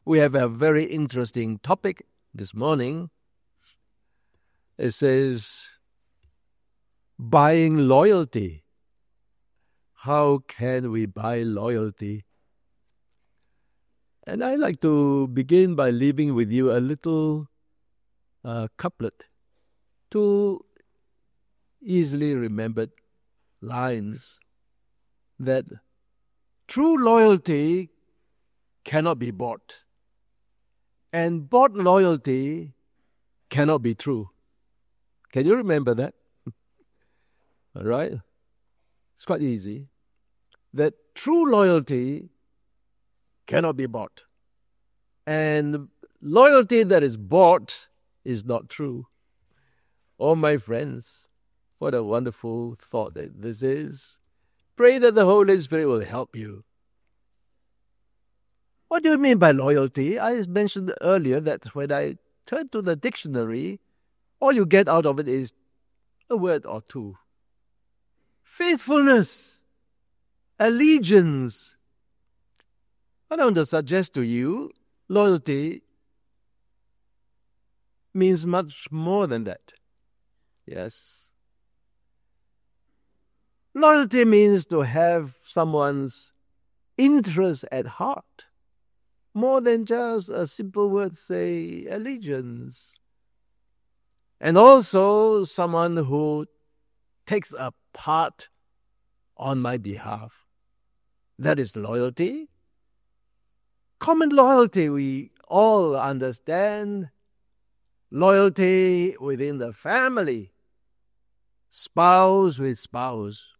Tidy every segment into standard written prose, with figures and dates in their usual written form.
We have a very interesting topic this morning. It says, buying loyalty. How can we buy loyalty? And I like to begin by leaving with you a little couplet, two easily remembered lines, that true loyalty cannot be bought, and bought loyalty cannot be true. Can you remember that? All right? It's quite easy. That true loyalty cannot be bought, and loyalty that is bought is not true. Oh, my friends, what a wonderful thought that this is. Pray that the Holy Spirit will help you. What do you mean by loyalty? I mentioned earlier that when I turn to the dictionary, all you get out of it is a word or two. Faithfulness, allegiance. I want to suggest to you, loyalty means much more than that. Yes. Loyalty means to have someone's interest at heart, more than just a simple word, say, allegiance. And also someone who takes a part on my behalf. That is loyalty. Common loyalty we all understand. Loyalty within the family. Spouse with spouse.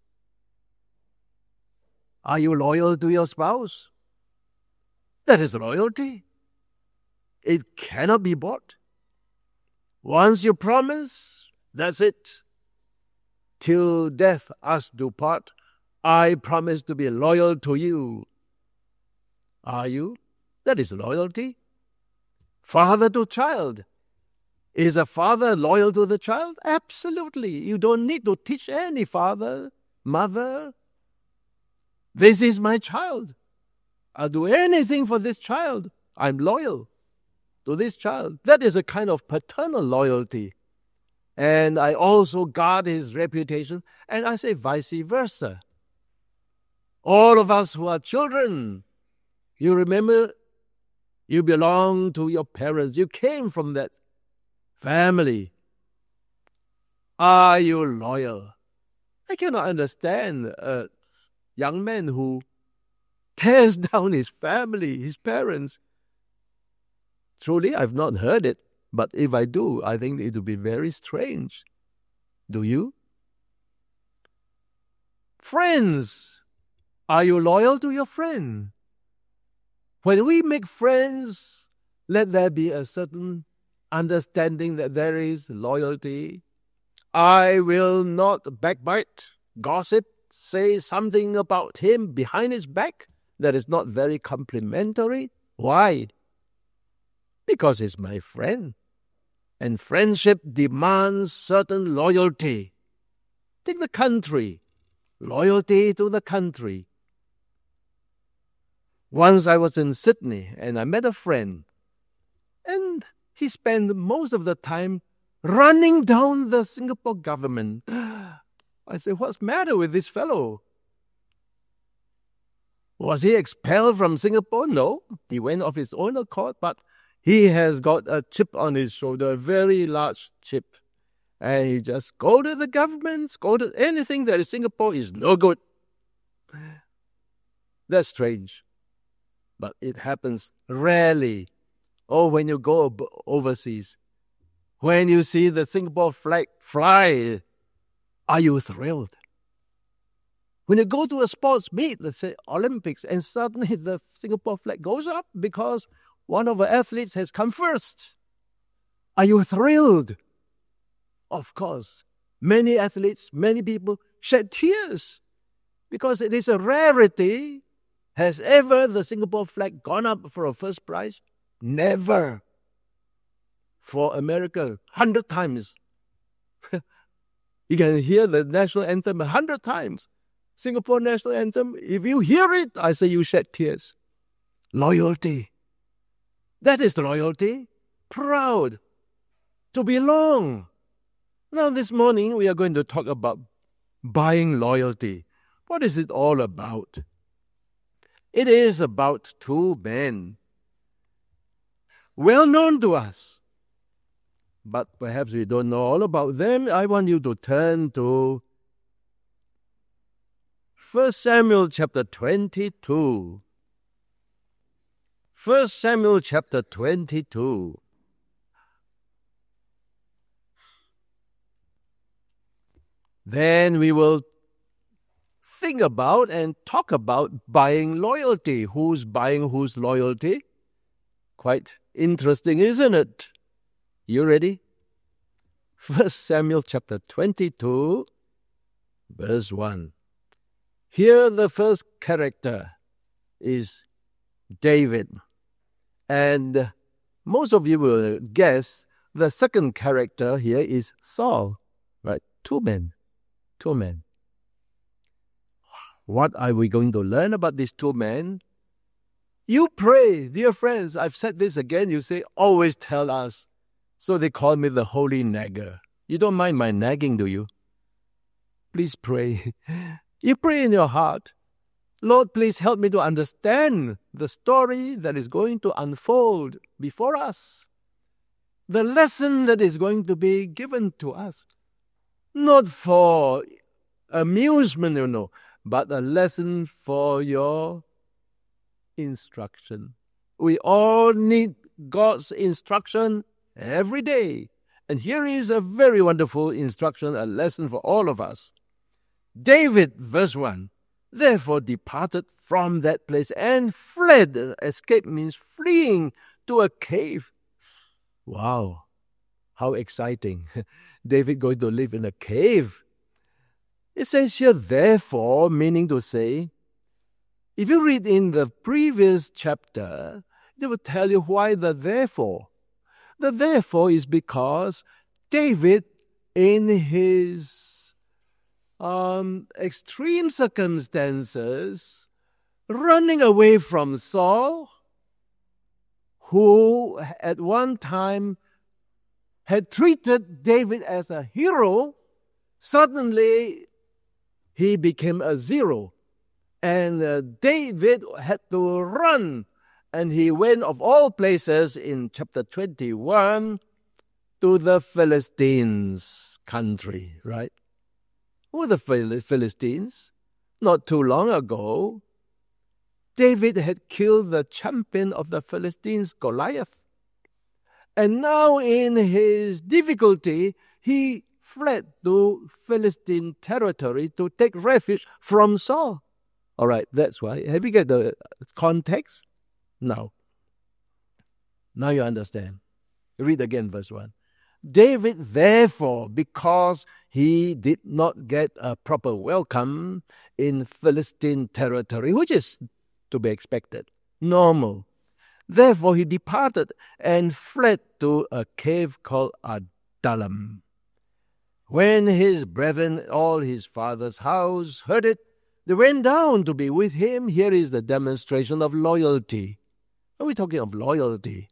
Are you loyal to your spouse? That is loyalty. It cannot be bought. Once you promise, that's it. Till death us do part, I promise to be loyal to you. Are you? That is loyalty. Father to child. Is a father loyal to the child? Absolutely. You don't need to teach any father, mother. This is my child. I'll do anything for this child. I'm loyal to this child. That is a kind of paternal loyalty. And I also guard his reputation. And I say vice versa. All of us who are children, you remember, you belong to your parents. You came from that family. Are you loyal? I cannot understand a young man who tears down his family, his parents. Truly, I've not heard it, but if I do, I think it would be very strange. Do you? Friends, are you loyal to your friend? When we make friends, let there be a certain understanding that there is loyalty. I will not backbite, gossip, say something about him behind his back that is not very complimentary. Why? Because he's my friend. And friendship demands certain loyalty. Take the country. Loyalty to the country. Once I was in Sydney and I met a friend. And he spent most of the time running down the Singapore government. I said, what's the matter with this fellow? Was he expelled from Singapore? No. He went of his own accord, but he has got a chip on his shoulder, a very large chip. And he just scolded the government, scolded anything that is Singapore is no good. That's strange. But it happens rarely. Oh, when you go overseas, when you see the Singapore flag fly, are you thrilled? When you go to a sports meet, let's say Olympics, and suddenly the Singapore flag goes up because one of our athletes has come first, are you thrilled? Of course. Many athletes, many people shed tears because it is a rarity. Has ever the Singapore flag gone up for a first prize? Never. For America, 100 times. You can hear the national anthem 100 times. Singapore national anthem, if you hear it, I say you shed tears. Loyalty. That is royalty. Proud to belong. Now this morning we are going to talk about buying loyalty. What is it all about? It is about two men, well known to us. But perhaps we don't know all about them. I want you to turn to 1 Samuel chapter 22. 1 Samuel chapter 22. Then we will think about and talk about buying loyalty. Who's buying whose loyalty? Quite interesting, isn't it? You ready? 1 Samuel chapter 22, verse 1. Here the first character is David. And most of you will guess the second character here is Saul. Right? Two men. What are we going to learn about these two men? You pray, dear friends. I've said this again. You say, always tell us. So they call me the holy nagger. You don't mind my nagging, do you? Please pray. You pray in your heart. Lord, please help me to understand the story that is going to unfold before us. The lesson that is going to be given to us. Not for amusement, but a lesson for your instruction. We all need God's instruction every day. And here is a very wonderful instruction, a lesson for all of us. David, verse 1, therefore departed from that place and fled. Escape means fleeing to a cave. Wow, how exciting. David going to live in a cave. It says here, therefore, meaning to say, if you read in the previous chapter, they will tell you why the therefore. The therefore is because David, in his extreme circumstances, running away from Saul, who at one time had treated David as a hero, suddenly he became a zero. And David had to run. And he went, of all places, in chapter 21, to the Philistines' country, right? Who are the Philistines? Not too long ago, David had killed the champion of the Philistines, Goliath. And now in his difficulty, he fled to Philistine territory to take refuge from Saul. All right, that's why. Have you got the context? No. Now you understand. Read again verse 1. David, therefore, because he did not get a proper welcome in Philistine territory, which is to be expected, normal. Therefore, he departed and fled to a cave called Adullam. When his brethren, all his father's house, heard it, they went down to be with him. Here is the demonstration of loyalty. Are we talking of loyalty?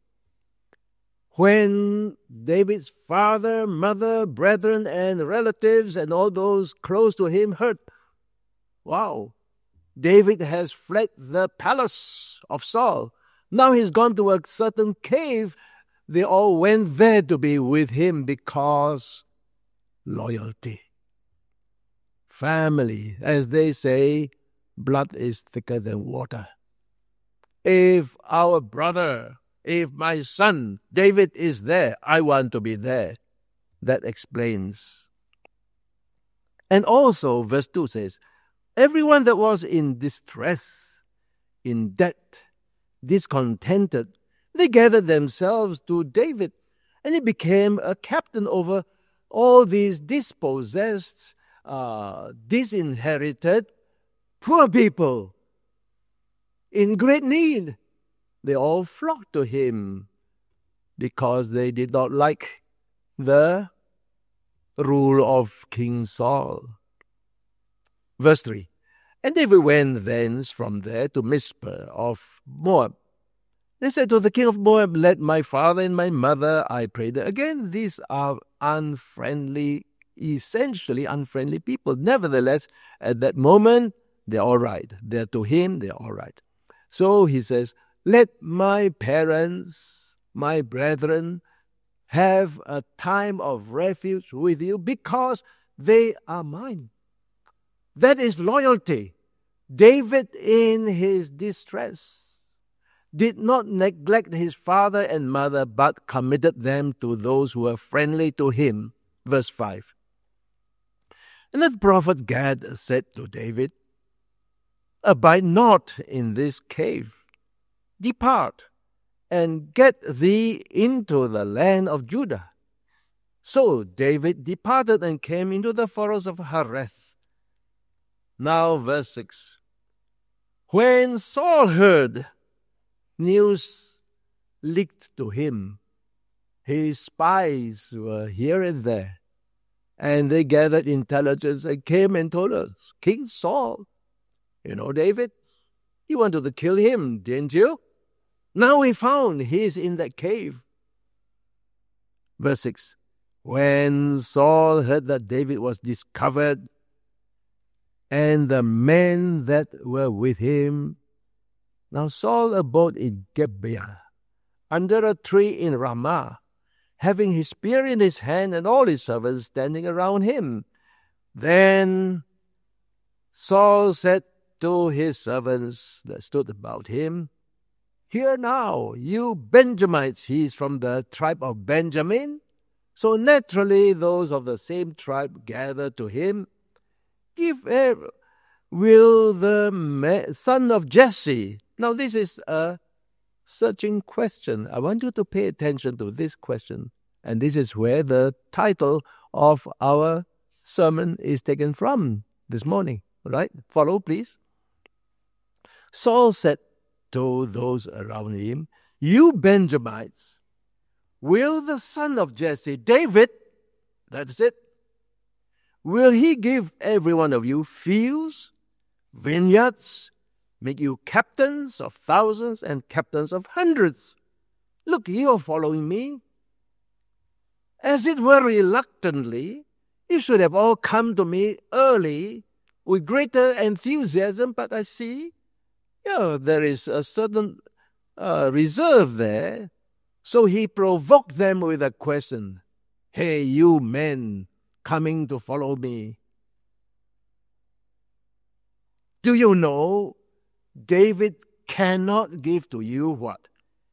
When David's father, mother, brethren, and relatives, and all those close to him heard, wow, David has fled the palace of Saul. Now he's gone to a certain cave. They all went there to be with him because loyalty. Family, as they say, blood is thicker than water. If our brother, if my son David is there, I want to be there. That explains. And also, verse 2 says, everyone that was in distress, in debt, discontented, they gathered themselves to David, and he became a captain over all these dispossessed, disinherited, poor people in great need. They all flocked to him because they did not like the rule of King Saul. Verse 3, and David went thence from there to Mizpah of Moab. They said to the king of Moab, let my father and my mother, I prayed. Again, these are essentially unfriendly people. Nevertheless, at that moment, they're all right. To him, they're all right. So he says, let my parents, my brethren, have a time of refuge with you because they are mine. That is loyalty. David, in his distress, did not neglect his father and mother, but committed them to those who were friendly to him. Verse 5. And the prophet Gad said to David, abide not in this cave. Depart, and get thee into the land of Judah. So David departed and came into the forest of Hareth. Now verse 6. When Saul heard, news leaked to him. His spies were here and there, and they gathered intelligence and came and told us, King Saul, you know David? You wanted to kill him, didn't you? Now we found he's in that cave. Verse 6. When Saul heard that David was discovered, and the men that were with him, now Saul abode in Gibeah, under a tree in Ramah, having his spear in his hand and all his servants standing around him. Then Saul said to his servants that stood about him, hear now, you Benjamites, he is from the tribe of Benjamin. So naturally those of the same tribe gathered to him. Will the son of Jesse. Now this is a searching question. I want you to pay attention to this question. And this is where the title of our sermon is taken from this morning. Right? Follow, please. Saul said to those around him, you Benjamites, will the son of Jesse, David, that's it, will he give every one of you fields, vineyards, make you captains of thousands and captains of hundreds? Look, you are following me. As it were reluctantly, you should have all come to me early with greater enthusiasm, but I see, there is a certain reserve there. So he provoked them with a question. Hey, you men coming to follow me. Do you know David cannot give to you what?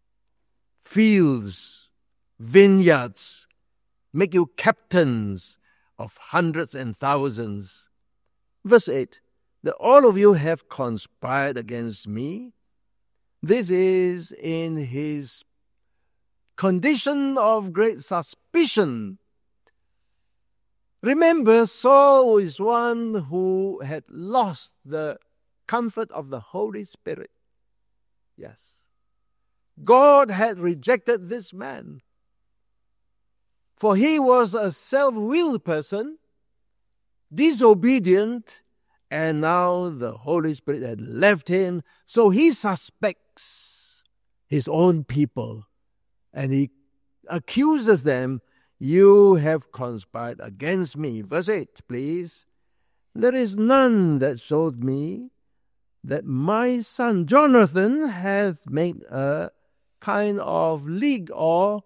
Fields, vineyards, make you captains of hundreds and thousands. Verse 8, that all of you have conspired against me. This is in his condition of great suspicion. Remember, Saul is one who had lost the comfort of the Holy Spirit. Yes. God had rejected this man. For he was a self-willed person, disobedient, and now the Holy Spirit had left him. So he suspects his own people, and he accuses them, you have conspired against me. Verse 8, please. There is none that showed me that my son Jonathan hath made a kind of league or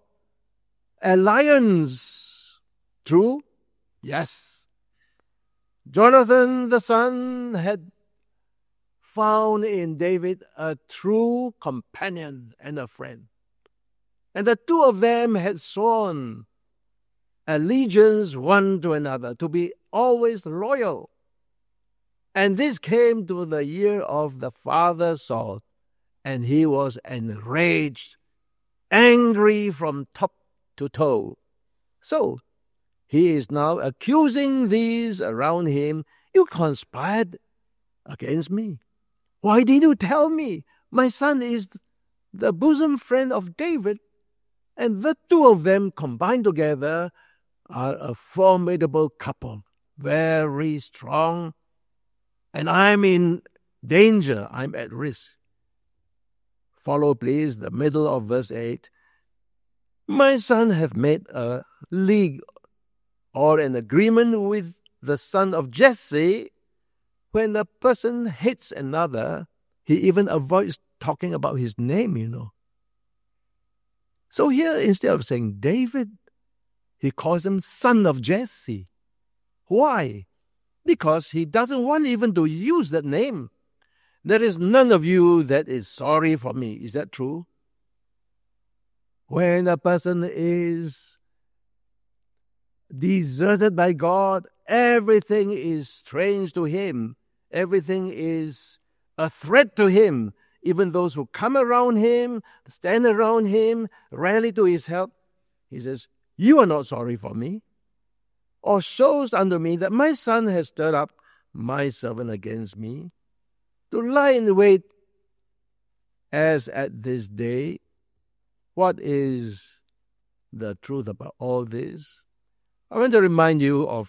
alliance. True? Yes. Jonathan the son had found in David a true companion and a friend. And the two of them had sworn allegiance one to another, to be always loyal. And this came to the ear of the father Saul, and he was enraged, angry from top to toe. So he is now accusing these around him, you conspired against me. Why did you tell me? My son is the bosom friend of David, and the two of them combined together are a formidable couple, very strong, and I'm in danger, I'm at risk. Follow, please, the middle of verse 8. My son hath made a league or an agreement with the son of Jesse. When a person hates another, he even avoids talking about his name, So here, instead of saying David, he calls him son of Jesse. Why? Because he doesn't want even to use that name. There is none of you that is sorry for me. Is that true? When a person is deserted by God, everything is strange to him. Everything is a threat to him. Even those who come around him, stand around him, rally to his help, he says, you are not sorry for me. Or shows unto me that my son has stirred up my servant against me, to lie in wait as at this day. What is the truth about all this? I want to remind you of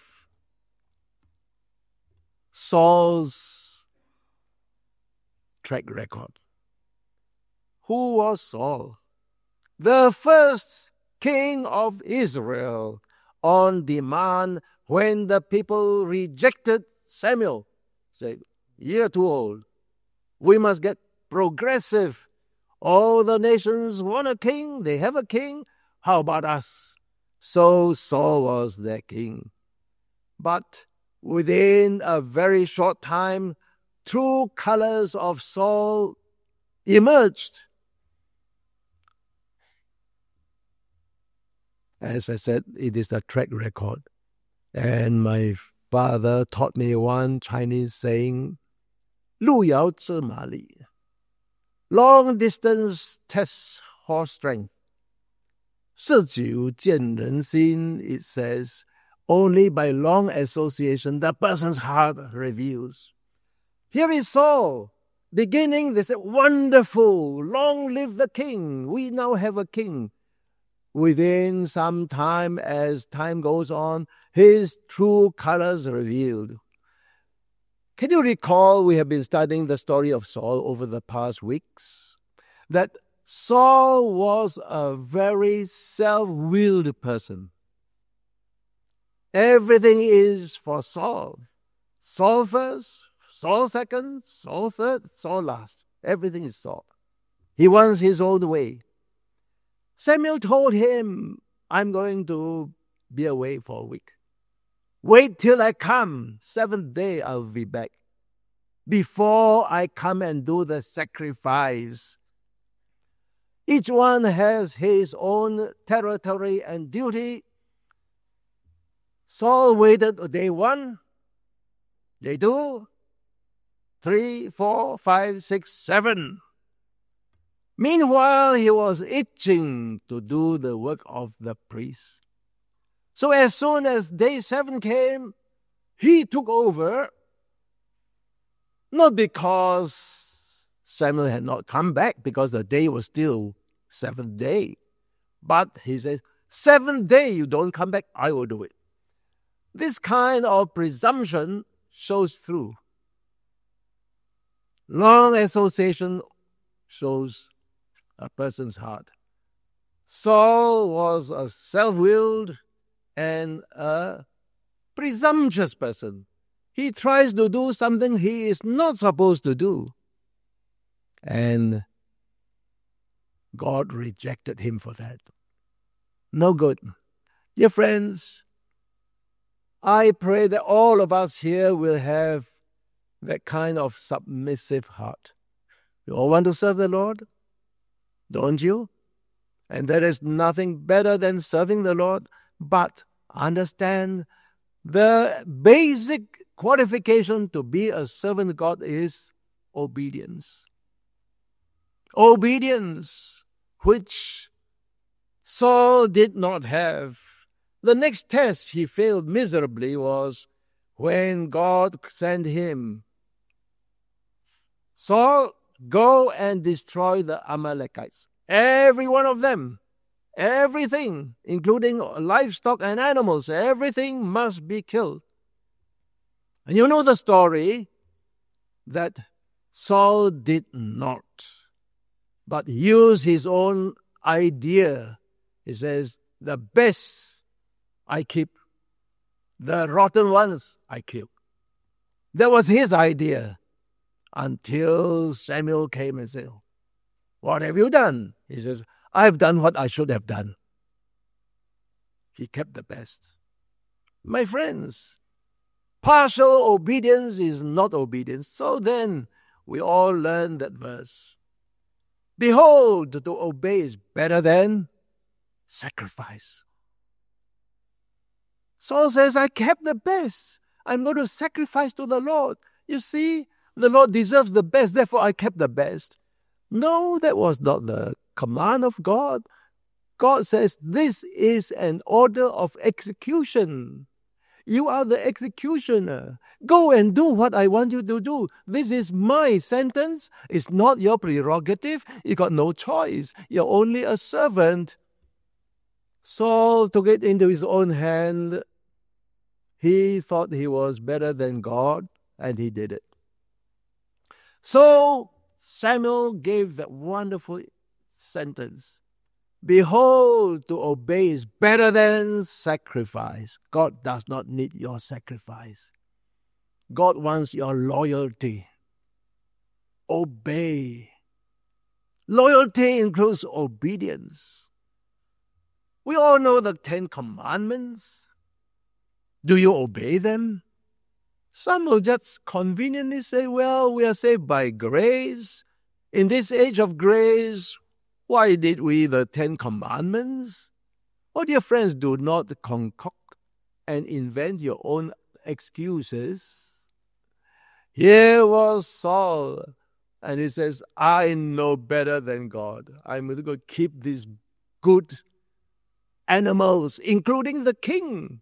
Saul's track record. Who was Saul? The first king of Israel, on demand when the people rejected Samuel. Say, you're too old. We must get progressive. All the nations want a king. They have a king. How about us? So Saul was their king. But within a very short time, true colors of Saul emerged. As I said, it is a track record. And my father taught me one Chinese saying, 路遥知马力. Long distance tests horse strength. 日久见人心, it says, only by long association the person's heart reveals. Here is Saul, beginning this wonderful, long live the king. We now have a king. Within some time, as time goes on, his true colors revealed. Can you recall we have been studying the story of Saul over the past weeks? That Saul was a very self-willed person. Everything is for Saul. Saul first, Saul second, Saul third, Saul last. Everything is Saul. He wants his own way. Samuel told him, I'm going to be away for a week. Wait till I come. 7th day I'll be back. Before I come and do the sacrifice. Each one has his own territory and duty. Saul waited day 1, day 2, 3, 4, 5, 6, 7. Meanwhile, he was itching to do the work of the priest. So as soon as day 7 came, he took over, not because Samuel had not come back, because the day was still 7th day. But he says, 7th day you don't come back, I will do it. This kind of presumption shows through. Long association shows a person's heart. Saul was a self-willed and a presumptuous person. He tries to do something he is not supposed to do. And God rejected him for that. No good. Dear friends, I pray that all of us here will have that kind of submissive heart. You all want to serve the Lord? Don't you? And there is nothing better than serving the Lord, but understand the basic qualification to be a servant of God is obedience. Obedience, which Saul did not have. The next test he failed miserably was when God sent him. Saul, go and destroy the Amalekites. Every one of them. Everything, including livestock and animals, everything must be killed. And you know the story that Saul did not. but use his own idea. He says, the best I keep, the rotten ones I kill. That was his idea until Samuel came and said, what have you done? He says, I've done what I should have done. He kept the best. My friends, partial obedience is not obedience. So then we all learn that verse. Behold, to obey is better than sacrifice. Saul says, I kept the best. I'm going to sacrifice to the Lord. You see, the Lord deserves the best, therefore I kept the best. No, that was not the command of God. God says, this is an order of execution. You are the executioner. Go and do what I want you to do. This is my sentence. It's not your prerogative. You got no choice. You're only a servant. Saul took it into his own hand. He thought he was better than God, and he did it. So Samuel gave that wonderful sentence. Behold, to obey is better than sacrifice. God does not need your sacrifice. God wants your loyalty. Obey. Loyalty includes obedience. We all know the 10 Commandments. Do you obey them? Some will just conveniently say, well, we are saved by grace. In this age of grace, why did we the 10 Commandments? Oh, dear friends, do not concoct and invent your own excuses. Here was Saul, and he says, I know better than God. I'm going to keep these good animals, including the king.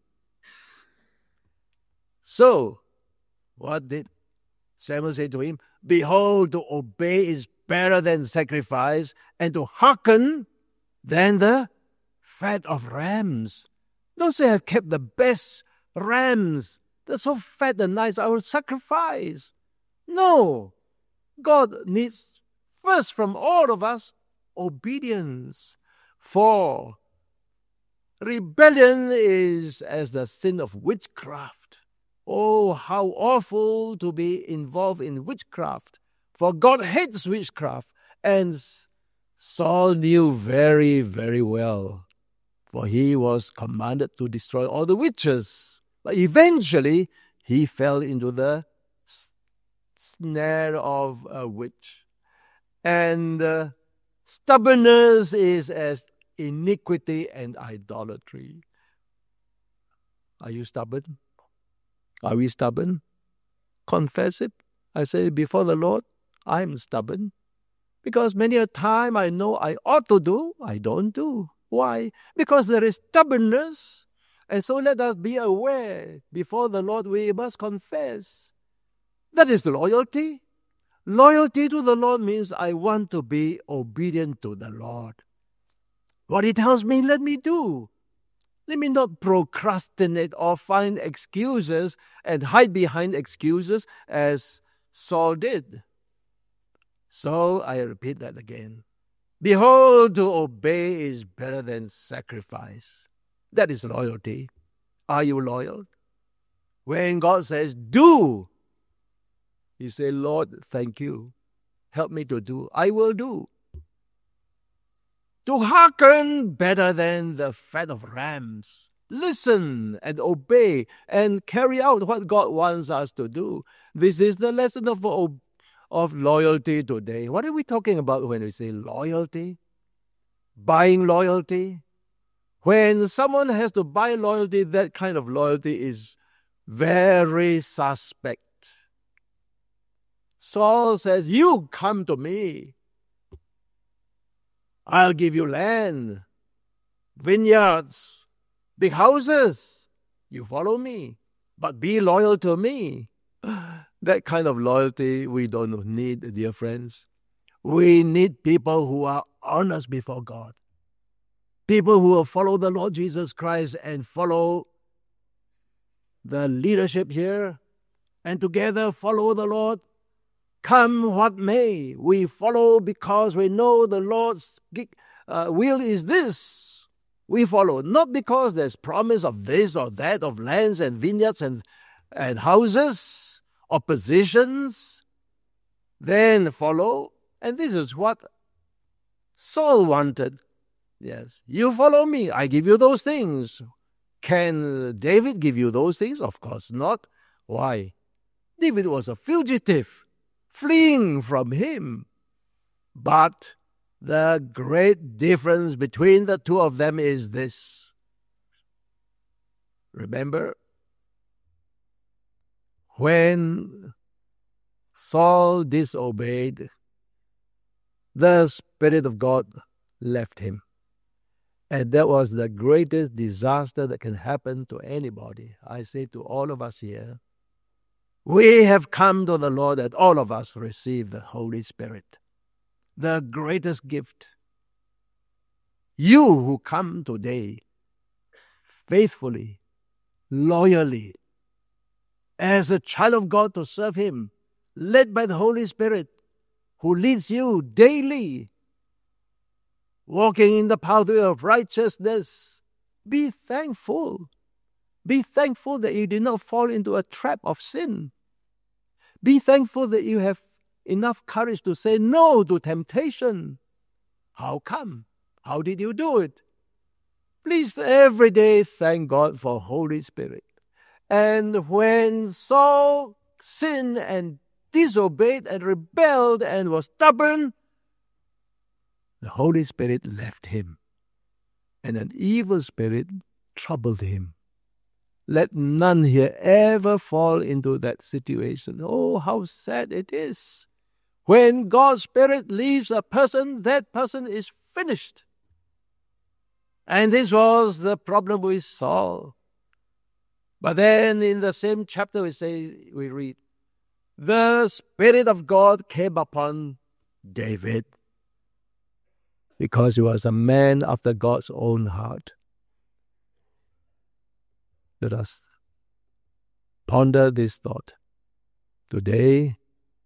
So, what did Samuel say to him? Behold, to obey is better than sacrifice, and to hearken than the fat of rams. Don't say I've kept the best rams. They're so fat and nice, I will sacrifice. No. God needs, first from all of us, obedience. For rebellion is as the sin of witchcraft. Oh, how awful to be involved in witchcraft. For God hates witchcraft. And Saul knew very, very well. For he was commanded to destroy all the witches. But eventually, he fell into the snare of a witch. And stubbornness is as iniquity and idolatry. Are you stubborn? Are we stubborn? Confess it. I say before the Lord, I'm stubborn. Because many a time I know I ought to do, I don't do. Why? Because there is stubbornness. And so let us be aware. Before the Lord we must confess. That is loyalty. Loyalty to the Lord means I want to be obedient to the Lord. What He tells me, let me do. Let me not procrastinate or find excuses and hide behind excuses as Saul did. So I repeat that again. Behold, to obey is better than sacrifice. That is loyalty. Are you loyal? When God says, do, you say, Lord, thank you. Help me to do. I will do. To hearken better than the fat of rams. Listen and obey and carry out what God wants us to do. This is the lesson of loyalty today. What are we talking about when we say loyalty? Buying loyalty? When someone has to buy loyalty, that kind of loyalty is very suspect. Saul says, you come to me. I'll give you land, vineyards, big houses. You follow me, but be loyal to me. That kind of loyalty we don't need, dear friends. We need people who are honest before God. People who will follow the Lord Jesus Christ and follow the leadership here, and together follow the Lord Come what may, we follow because we know the Lord's will is this. We follow not because there's promise of this or that, of lands and vineyards and houses or positions. Then follow. And this is what Saul wanted. Yes, you follow me, I give you those things. Can David give you those things? Of course not. Why? David was a fugitive, fleeing from him. But the great difference between the two of them is this. Remember, when Saul disobeyed, the Spirit of God left him. And that was the greatest disaster that can happen to anybody. I say to all of us here, we have come to the Lord that all of us receive the Holy Spirit, the greatest gift. You who come today faithfully, loyally, as a child of God to serve Him, led by the Holy Spirit, who leads you daily, walking in the pathway of righteousness, be thankful. Be thankful that you did not fall into a trap of sin. Be thankful that you have enough courage to say no to temptation. How come? How did you do it? Please every day thank God for Holy Spirit. And when Saul sinned and disobeyed and rebelled and was stubborn, the Holy Spirit left him, and an evil spirit troubled him. Let none here ever fall into that situation. Oh, how sad it is. When God's Spirit leaves a person, that person is finished. And this was the problem with Saul. But then in the same chapter we read, the Spirit of God came upon David, because he was a man after God's own heart. Let us ponder this thought. Today,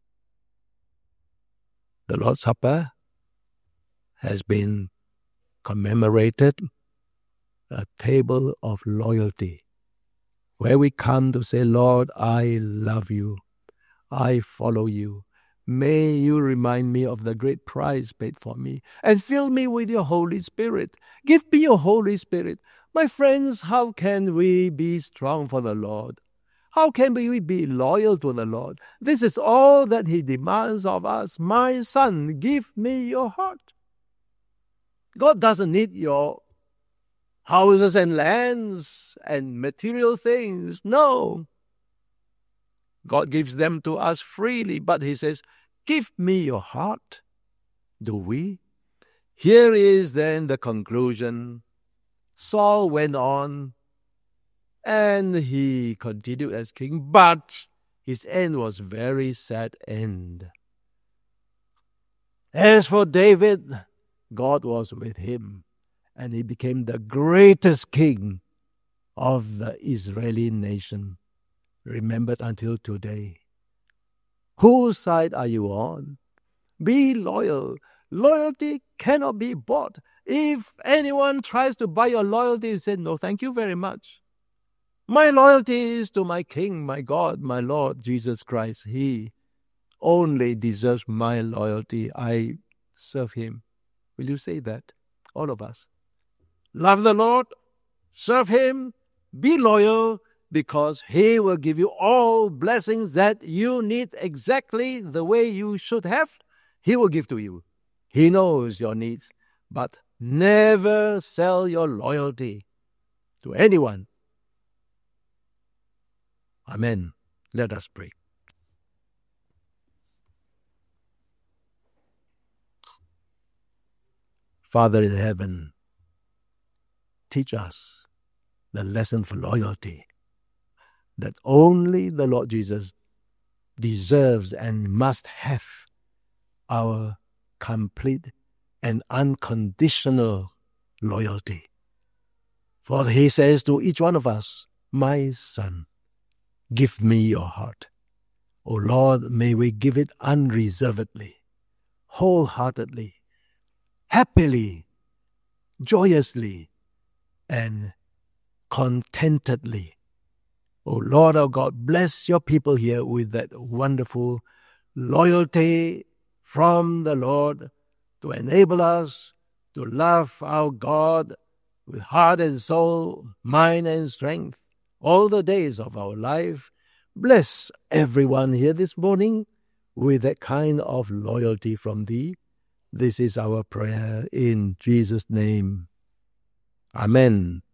the Lord's Supper has been commemorated, a table of loyalty, where we come to say, Lord, I love you, I follow you. May you remind me of the great price paid for me and fill me with your Holy Spirit. Give me your Holy Spirit. My friends, how can we be strong for the Lord? How can we be loyal to the Lord? This is all that He demands of us. My son, give me your heart. God doesn't need your houses and lands and material things. No. God gives them to us freely, but He says, give me your heart. Do we? Here is then the conclusion. Saul went on, and he continued as king, but his end was very sad end. As for David, God was with him, and he became the greatest king of the Israeli nation, remembered until today. Whose side are you on? Be loyal. Loyalty cannot be bought. If anyone tries to buy your loyalty, you say, no, thank you very much. My loyalty is to my King, my God, my Lord, Jesus Christ. He only deserves my loyalty. I serve Him. Will you say that? All of us. Love the Lord, serve Him, be loyal, because He will give you all blessings that you need exactly the way you should have. He will give to you. He knows your needs, but never sell your loyalty to anyone. Amen. Let us pray. Father in heaven, teach us the lesson for loyalty that only the Lord Jesus deserves and must have our complete and unconditional loyalty. For He says to each one of us, my son, give me your heart. O Lord, may we give it unreservedly, wholeheartedly, happily, joyously, and contentedly. O Lord our God, bless your people here with that wonderful loyalty from the Lord to enable us to love our God with heart and soul, mind and strength all the days of our life. Bless everyone here this morning with that kind of loyalty from thee. This is our prayer in Jesus' name. Amen.